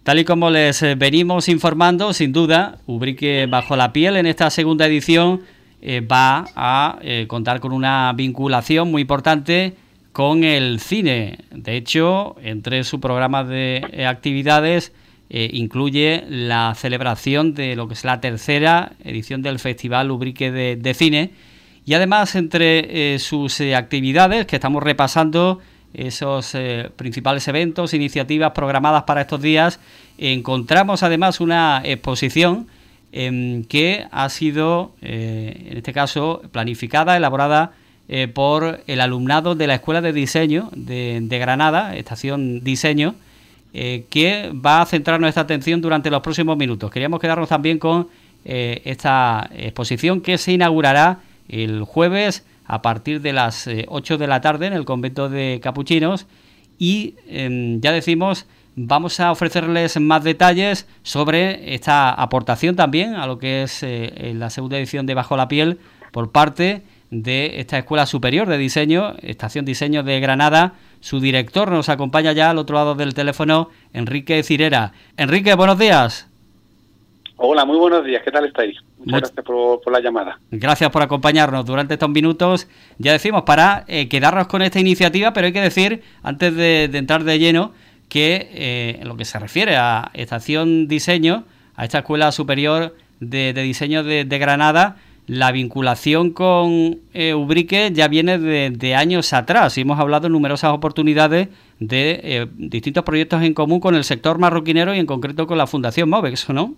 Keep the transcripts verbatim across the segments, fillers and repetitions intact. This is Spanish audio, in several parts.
Tal y como les eh, venimos informando, sin duda, Ubrique Bajo la Piel en esta segunda edición eh, va a eh, contar con una vinculación muy importante con el cine. De hecho, entre su programa de eh, actividades eh, incluye la celebración de lo que es la tercera edición del Festival Ubrique de, de Cine. Y además, entre eh, sus eh, actividades, que estamos repasando esos eh, principales eventos, iniciativas programadas para estos días, encontramos además una exposición eh, que ha sido, eh, en este caso, planificada, elaborada eh, por el alumnado de la Escuela de Diseño de, de Granada, Estación Diseño, eh, que va a centrar nuestra atención durante los próximos minutos. Queríamos quedarnos también con eh, esta exposición que se inaugurará el jueves a partir de las eh, ocho de la tarde en el convento de Capuchinos y eh, ya decimos, vamos a ofrecerles más detalles sobre esta aportación también a lo que es eh, la segunda edición de Bajo la Piel por parte de esta Escuela Superior de Diseño, Estación Diseño de Granada. Su director nos acompaña ya al otro lado del teléfono, Enrique Cirera. Enrique, buenos días. Hola, muy buenos días. ¿Qué tal estáis? Muchas Much... gracias por, por la llamada. Gracias por acompañarnos durante estos minutos. Ya decimos, para eh, quedarnos con esta iniciativa, pero hay que decir, antes de, de entrar de lleno, que eh, en lo que se refiere a Estación Diseño, a esta Escuela Superior de, de Diseño de, de Granada, la vinculación con eh, Ubrique ya viene de, de años atrás y hemos hablado en numerosas oportunidades de eh, distintos proyectos en común con el sector marroquinero y en concreto con la Fundación Movex, ¿no?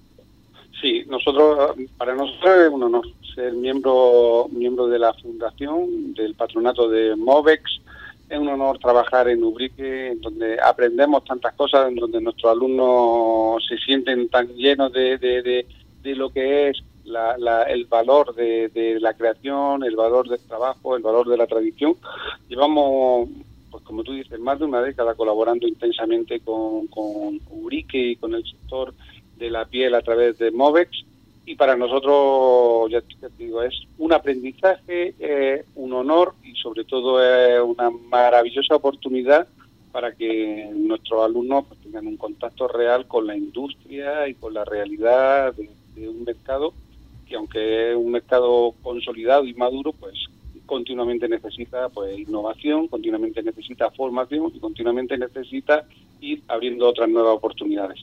Sí, nosotros, para nosotros es un honor ser miembro miembro de la fundación, del patronato de Movex. Es un honor trabajar en Ubrique, en donde aprendemos tantas cosas, en donde nuestros alumnos se sienten tan llenos de, de, de, de lo que es la, la, el valor de, de la creación, el valor del trabajo, el valor de la tradición. Llevamos, pues como tú dices, más de una década colaborando intensamente con, con Ubrique y con el sector de la piel a través de Movex, y para nosotros, ya te digo, es un aprendizaje, eh, un honor y sobre todo es eh, una maravillosa oportunidad para que nuestros alumnos pues, tengan un contacto real con la industria y con la realidad de, de un mercado que, aunque es un mercado consolidado y maduro, pues continuamente necesita pues innovación, continuamente necesita formación y continuamente necesita ir abriendo otras nuevas oportunidades.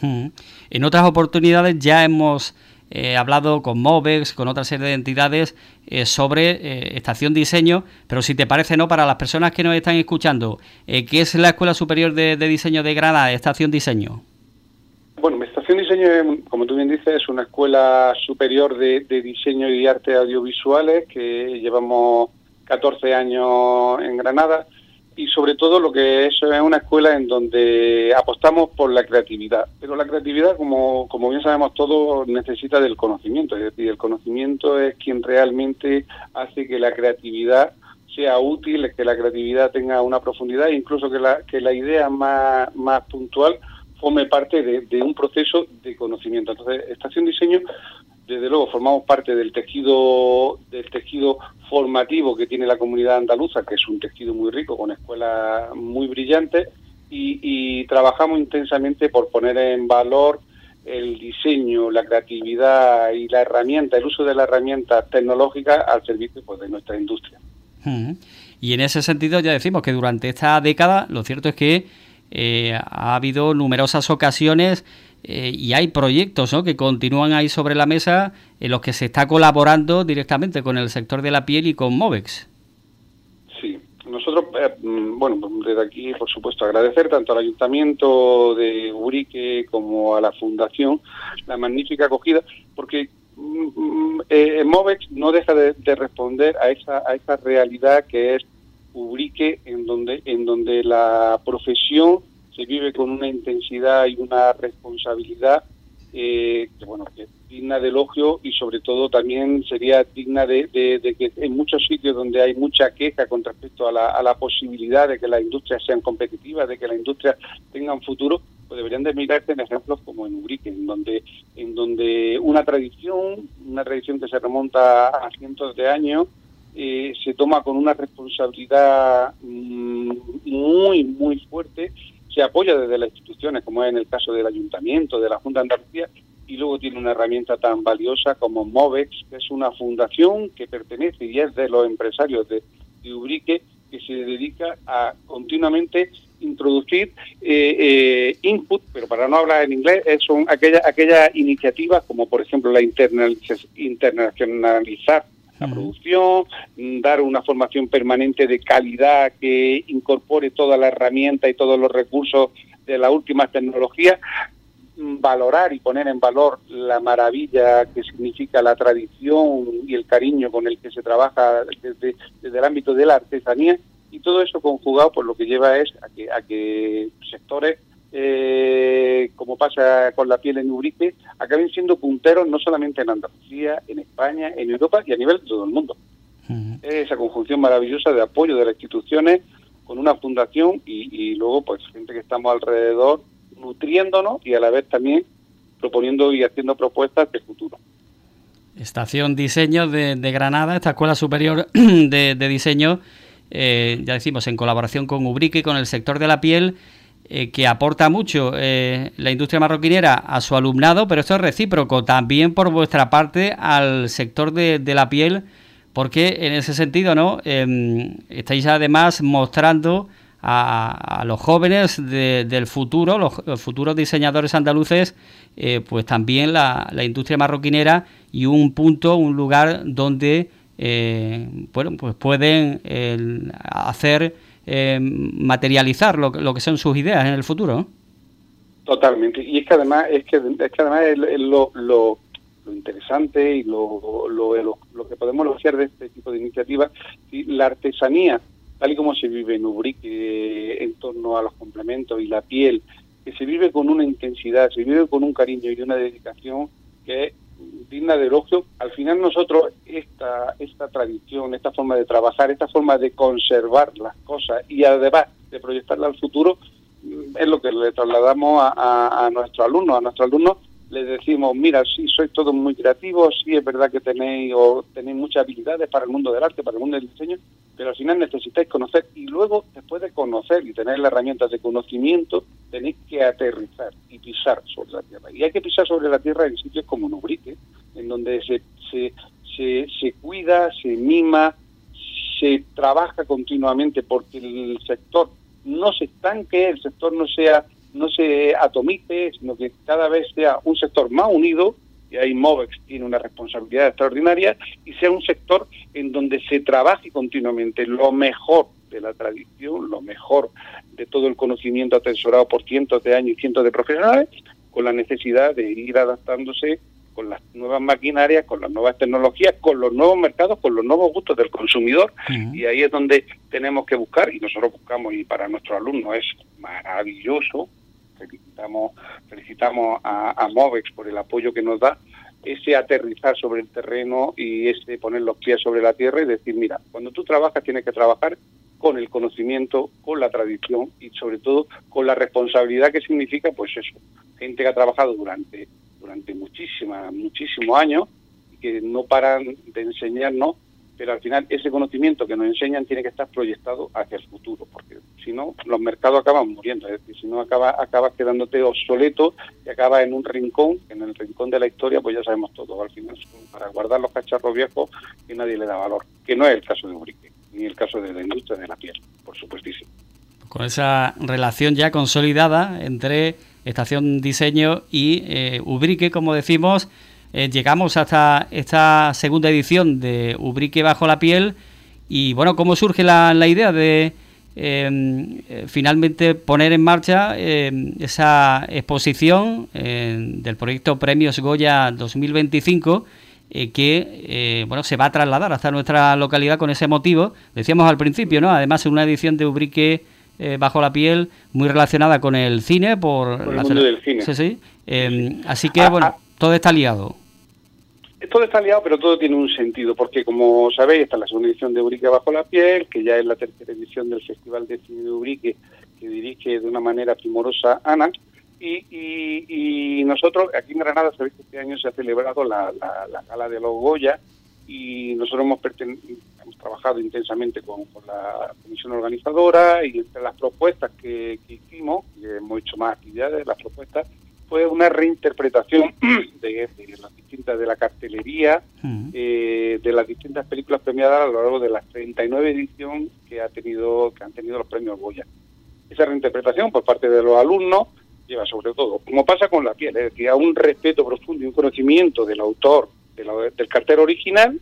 En otras oportunidades ya hemos eh, hablado con Movex, con otra serie de entidades eh, sobre eh, Estación Diseño, pero si te parece, no, para las personas que nos están escuchando, eh, ¿qué es la Escuela Superior de, de Diseño de Granada, Estación Diseño? Bueno, Estación Diseño, como tú bien dices, es una escuela superior de, de diseño y artes audiovisuales que llevamos catorce años en Granada. Y sobre todo lo que es, es una escuela en donde apostamos por la creatividad. Pero la creatividad, como, como bien sabemos todos, necesita del conocimiento. Es decir, el conocimiento es quien realmente hace que la creatividad sea útil, que la creatividad tenga una profundidad e incluso que la, que la idea más, más puntual forme parte de, de un proceso de conocimiento. Entonces, Estación Diseño, desde luego, formamos parte del tejido del tejido formativo que tiene la comunidad andaluza, que es un tejido muy rico, con escuelas muy brillantes, y, y trabajamos intensamente por poner en valor el diseño, la creatividad y la herramienta, el uso de la herramienta tecnológica al servicio pues, de nuestra industria. Uh-huh. Y en ese sentido ya decimos que durante esta década lo cierto es que eh, ha habido numerosas ocasiones Eh, y hay proyectos, ¿no?, que continúan ahí sobre la mesa en los que se está colaborando directamente con el sector de la piel y con Movex. Sí, nosotros, eh, bueno, desde aquí, por supuesto, agradecer tanto al Ayuntamiento de Ubrique como a la Fundación la magnífica acogida, porque eh, Movex no deja de, de responder a esa, a esa realidad que es Ubrique, en donde, en donde la profesión se vive con una intensidad y una responsabilidad eh, que, bueno, que es digna de elogio y sobre todo también sería digna de, de, de que en muchos sitios donde hay mucha queja con respecto a la, a la posibilidad de que las industrias sean competitivas, de que las industrias tengan futuro, pues deberían de mirarse en ejemplos como en Ubrique, en donde, en donde una tradición, una tradición que se remonta a cientos de años, eh, se toma con una responsabilidad mmm, muy, muy fuerte, se apoya desde las instituciones, como es en el caso del Ayuntamiento, de la Junta de Andalucía, y luego tiene una herramienta tan valiosa como Movex, que es una fundación que pertenece y es de los empresarios de, de Ubrique, que se dedica a continuamente introducir eh, eh, input, pero para no hablar en inglés, son aquellas aquellas iniciativas como por ejemplo la internaliz- internacionalizar la uh-huh. producción, dar una formación permanente de calidad que incorpore toda la herramienta y todos los recursos de las últimas tecnologías, valorar y poner en valor la maravilla que significa la tradición y el cariño con el que se trabaja desde, desde el ámbito de la artesanía, y todo eso conjugado por lo que lleva es a que, a que sectores eh, como pasa con la piel en Ubrique acaben siendo punteros no solamente en Andalucía, en España, en Europa y a nivel de todo el mundo. Uh-huh. Esa conjunción maravillosa de apoyo de las instituciones con una fundación y, y luego pues gente que estamos alrededor nutriéndonos y a la vez también proponiendo y haciendo propuestas de futuro. Estación Diseño de, de Granada, esta Escuela Superior de, de Diseño, eh, ya decimos, en colaboración con Ubrique, con el sector de la piel, eh, que aporta mucho eh, la industria marroquinera a su alumnado, pero esto es recíproco también por vuestra parte al sector de, de la piel, porque en ese sentido, ¿no? Eh, estáis además mostrando A, a los jóvenes de, del futuro, los, los futuros diseñadores andaluces, eh, pues también la, la industria marroquinera y un punto, un lugar donde eh, bueno, pues pueden eh, hacer eh, materializar lo, lo que son sus ideas en el futuro, ¿no? Totalmente, y es que además es que, es que además es, es lo, lo, lo interesante y lo, lo, lo, lo que podemos elogiar de este tipo de iniciativas, y la artesanía tal y como se vive en Ubrique en torno a los complementos y la piel, que se vive con una intensidad, se vive con un cariño y una dedicación que es digna de elogio. Al final nosotros esta esta tradición, esta forma de trabajar, esta forma de conservar las cosas y además de proyectarla al futuro, es lo que le trasladamos a, a, a nuestros alumnos. A nuestros alumnos les decimos, mira, sí, sois todos muy creativos, sí es verdad que tenéis o tenéis muchas habilidades para el mundo del arte, para el mundo del diseño, pero al final necesitáis conocer y luego, después de conocer y tener las herramientas de conocimiento, tenéis que aterrizar y pisar sobre la tierra. Y hay que pisar sobre la tierra en sitios como Ubrique, en donde se, se, se, se cuida, se mima, se trabaja continuamente porque el sector no se estanque, el sector no sea no se atomice, sino que cada vez sea un sector más unido, y ahí Movex tiene una responsabilidad extraordinaria, y sea un sector en donde se trabaje continuamente lo mejor de la tradición, lo mejor de todo el conocimiento atesorado por cientos de años y cientos de profesionales, con la necesidad de ir adaptándose con las nuevas maquinarias, con las nuevas tecnologías, con los nuevos mercados, con los nuevos gustos del consumidor, uh-huh. Y ahí es donde tenemos que buscar, y nosotros buscamos, y para nuestros alumnos es maravilloso. Felicitamos, felicitamos a, a Movex por el apoyo que nos da, ese aterrizar sobre el terreno y ese poner los pies sobre la tierra y decir, mira, cuando tú trabajas tienes que trabajar con el conocimiento, con la tradición y sobre todo con la responsabilidad que significa, pues eso, gente que ha trabajado durante durante muchísimas, muchísimos años y que no paran de enseñarnos, pero al final ese conocimiento que nos enseñan tiene que estar proyectado hacia el futuro, porque si no, los mercados acaban muriendo, es decir, si no acaba, acabas quedándote obsoleto y acabas en un rincón, en el rincón de la historia, pues ya sabemos todo, al final, para guardar los cacharros viejos que nadie le da valor, que no es el caso de Ubrique, ni el caso de la industria de la piel, por supuestísimo. Con esa relación ya consolidada entre Estación Diseño y eh, Ubrique, como decimos, Eh, llegamos hasta esta segunda edición de Ubrique Bajo la Piel. Y bueno, ¿cómo surge la, la idea de eh, eh, finalmente poner en marcha eh, esa exposición eh, del proyecto Premios Goya dos mil veinticinco, eh, que eh, bueno, se va a trasladar hasta nuestra localidad con ese motivo? Decíamos al principio, ¿no? Además, en una edición de Ubrique eh, Bajo la Piel muy relacionada con el cine, por, por el la mundo del cine. Sí, sí. Eh, así que, ah, bueno, ah. todo está liado. Todo está liado, pero todo tiene un sentido, porque como sabéis, está la segunda edición de Ubrique Bajo la Piel, que ya es la tercera edición del Festival de Cine de Ubrique, que dirige de una manera primorosa Ana, y, y, y nosotros aquí en Granada, sabéis que este año se ha celebrado la, la, la gala de los Goya, y nosotros hemos, hemos trabajado intensamente con, con la comisión organizadora, y entre las propuestas que, que hicimos, y hemos hecho más actividades, las propuestas fue una reinterpretación de, de las distintas de la cartelería, uh-huh. eh, de las distintas películas premiadas a lo largo de las treinta y nueve ediciones que ha tenido que han tenido los premios Goya. Esa reinterpretación por parte de los alumnos lleva sobre todo, como pasa con la piel, es decir, a un respeto profundo y un conocimiento del autor de la, del cartel original,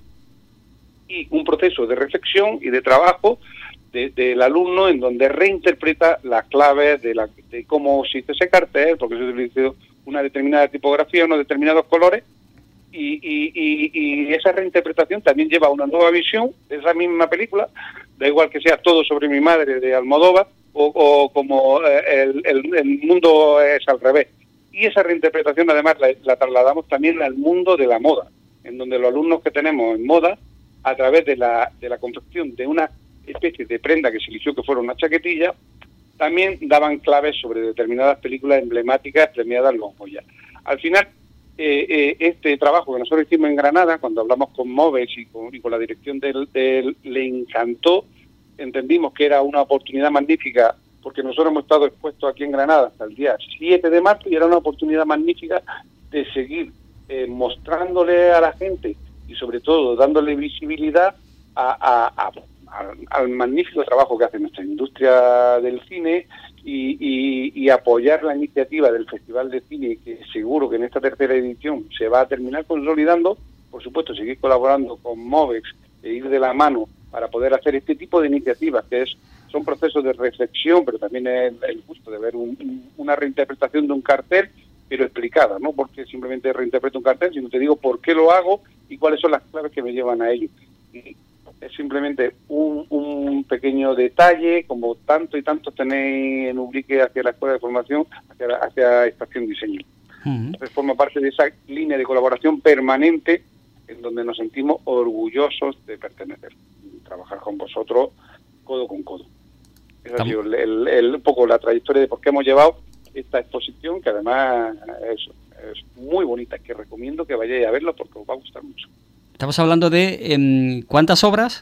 y un proceso de reflexión y de trabajo de, del alumno en donde reinterpreta las claves de, la, de cómo se hizo ese cartel, porque se utilizó una determinada tipografía, unos determinados colores, y, y, y, y esa reinterpretación también lleva una nueva visión de esa misma película, da igual que sea Todo sobre mi madre de Almodóvar, o, o como el, el, el mundo es al revés. Y esa reinterpretación además la, la trasladamos también al mundo de la moda, en donde los alumnos que tenemos en moda, a través de la, de la confección de una especie de prenda que se eligió que fuera una chaquetilla, también daban claves sobre determinadas películas emblemáticas premiadas en los Goya. Al final, eh, eh, este trabajo que nosotros hicimos en Granada, cuando hablamos con Movex y con, y con la dirección del, del, le encantó, entendimos que era una oportunidad magnífica, porque nosotros hemos estado expuestos aquí en Granada hasta el día siete de marzo, y era una oportunidad magnífica de seguir eh, mostrándole a la gente y sobre todo dándole visibilidad a, a, a, a, al magnífico trabajo que hace nuestra industria del cine, y, y, y apoyar la iniciativa del Festival de Cine, que seguro que en esta tercera edición se va a terminar consolidando. Por supuesto, seguir colaborando con Movex e ir de la mano para poder hacer este tipo de iniciativas, que es son procesos de reflexión, pero también es el gusto de ver un, una reinterpretación de un cartel, pero explicada, no porque simplemente reinterpreto un cartel, sino te digo por qué lo hago y cuáles son las claves que me llevan a ello. Y es simplemente un, un pequeño detalle, como tanto y tanto tenéis en Ubrique hacia la Escuela de Formación, hacia, hacia Estación Diseño. Uh-huh. Entonces forma parte de esa línea de colaboración permanente en donde nos sentimos orgullosos de pertenecer, trabajar con vosotros codo con codo. Esa ha sido el, el, el, un poco la trayectoria de por qué hemos llevado esta exposición, que además es, es muy bonita, que recomiendo que vayáis a verla porque os va a gustar mucho. Estamos hablando de eh, ¿cuántas obras?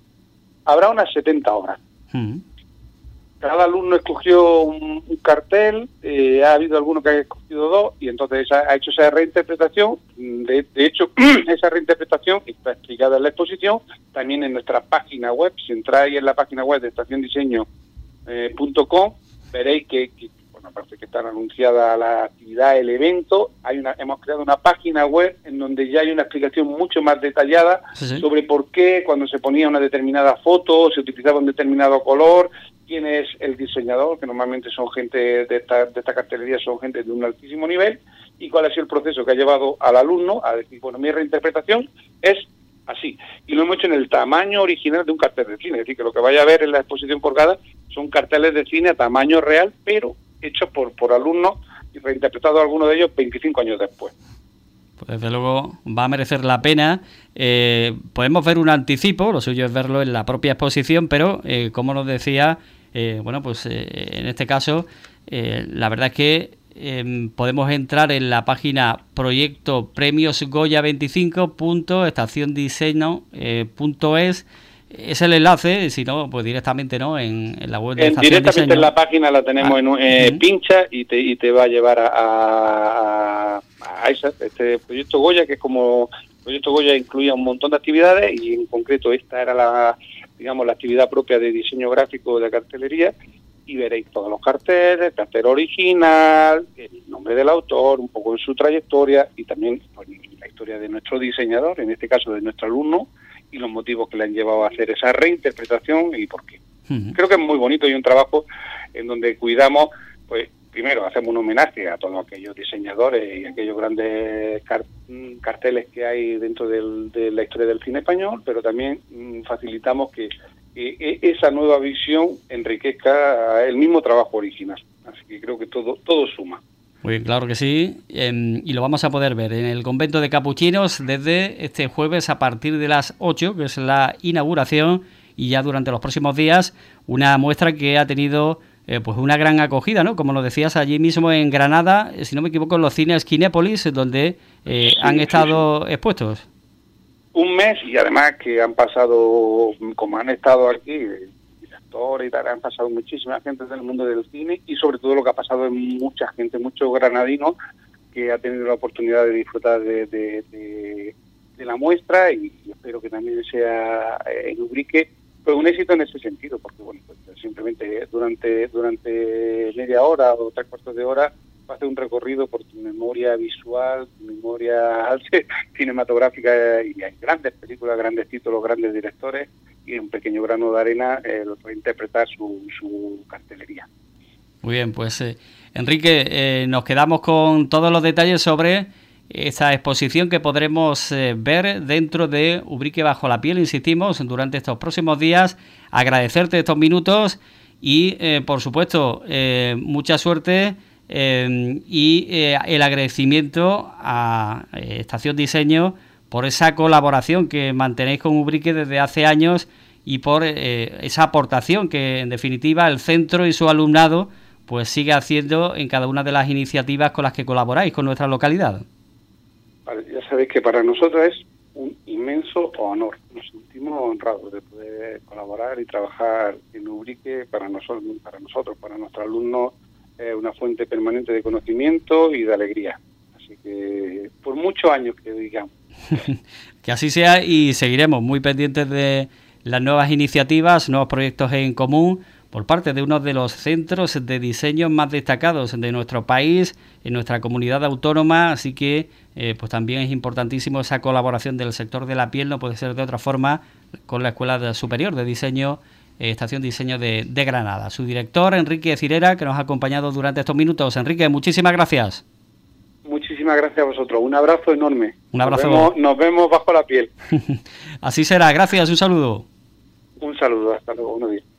Habrá unas setenta obras. Uh-huh. Cada alumno escogió un, un cartel, eh, ha habido alguno que ha escogido dos, y entonces ha, ha hecho esa reinterpretación. De, de hecho, esa reinterpretación está explicada en la exposición, también en nuestra página web. Si entráis en la página web de estación diseño punto com, eh, veréis que, que bueno, aparte que está anunciada la actividad, el evento, hay una, hemos creado una página web en donde ya hay una explicación mucho más detallada sí, sí. sobre por qué cuando se ponía una determinada foto, se utilizaba un determinado color, quién es el diseñador, que normalmente son gente de esta, de esta cartelería, son gente de un altísimo nivel, y cuál ha sido el proceso que ha llevado al alumno a decir, bueno, mi reinterpretación es así. Y lo hemos hecho en el tamaño original de un cartel de cine, es decir, que lo que vaya a ver en la exposición colgada son carteles de cine a tamaño real, pero hechos por, por alumnos y reinterpretados algunos de ellos veinticinco años después. Pues desde luego va a merecer la pena. Eh, podemos ver un anticipo, lo suyo es verlo en la propia exposición, pero eh, como nos decía, eh, bueno, pues eh, en este caso, eh, la verdad es que eh, podemos entrar en la página proyecto premios goya veinticinco punto estación diseño punto es. Es el enlace, si no, pues directamente no en, en la web de en, Estación directamente Diseño. En la página la tenemos, ah, en un, eh, uh-huh. pincha y te, y te va a llevar a, a, a esa, este proyecto Goya, que es como el proyecto Goya incluía un montón de actividades, y en concreto esta era la, digamos, la actividad propia de diseño gráfico de cartelería, y veréis todos los carteles, cartel original, el nombre del autor, un poco en su trayectoria, y también pues, la historia de nuestro diseñador, en este caso de nuestro alumno, y los motivos que le han llevado a hacer esa reinterpretación y por qué. Uh-huh. Creo que es muy bonito y un trabajo en donde cuidamos, pues primero hacemos un homenaje a todos aquellos diseñadores y aquellos grandes car- carteles que hay dentro del, de la historia del cine español, pero también mm, facilitamos que eh, esa nueva visión enriquezca el mismo trabajo original. Así que creo que todo, todo suma. Muy bien, claro que sí, eh, y lo vamos a poder ver en el convento de Capuchinos desde este jueves a partir de las ocho, que es la inauguración, y ya durante los próximos días una muestra que ha tenido eh, pues una gran acogida, ¿no? Como nos decías, allí mismo en Granada, si no me equivoco, en los cines Kinépolis, donde eh, sí, han estado sí, sí. expuestos. un mes, y además que han pasado, como han estado aquí, directores y tal, han pasado muchísima gente del mundo del cine, y sobre todo lo que ha pasado es mucha gente, muchos granadinos que ha tenido la oportunidad de disfrutar de, de, de, de la muestra, y, y espero que también sea en Ubrique pues un éxito en ese sentido, porque bueno, pues simplemente durante durante media hora o tres cuartos de hora va a hacer un recorrido por tu memoria visual, tu memoria cinematográfica, y hay grandes películas, grandes títulos, grandes directores, y un pequeño grano de arena eh, lo puede interpretar su, su cartelería. Muy bien, pues eh, Enrique, eh, nos quedamos con todos los detalles sobre esta exposición que podremos eh, ver dentro de Ubrique Bajo la Piel, insistimos, durante estos próximos días. Agradecerte estos minutos y, eh, por supuesto, eh, mucha suerte eh, y eh, el agradecimiento a eh, Estación Diseño por esa colaboración que mantenéis con Ubrique desde hace años y por eh, esa aportación que, en definitiva, el centro y su alumnado pues sigue haciendo en cada una de las iniciativas con las que colaboráis con nuestra localidad. Vale, ya sabéis que para nosotros es un inmenso honor. Nos sentimos honrados de poder colaborar y trabajar en Ubrique. Para nosotros, para nosotros, para nuestros alumnos, es una fuente permanente de conocimiento y de alegría. Así que por muchos años que digamos. Que así sea, y seguiremos muy pendientes de las nuevas iniciativas, nuevos proyectos en común por parte de uno de los centros de diseño más destacados de nuestro país, en nuestra comunidad autónoma, así que eh, pues también es importantísimo esa colaboración del sector de la piel, no puede ser de otra forma, con la Escuela Superior de Diseño, eh, Estación Diseño de, de Granada. Su director, Enrique Cirera, que nos ha acompañado durante estos minutos. Enrique, muchísimas gracias. Muchísimas gracias a vosotros, un abrazo enorme. Un abrazo. Nos vemos, nos vemos bajo la piel. Así será, gracias, un saludo. Un saludo, hasta luego, buenos días.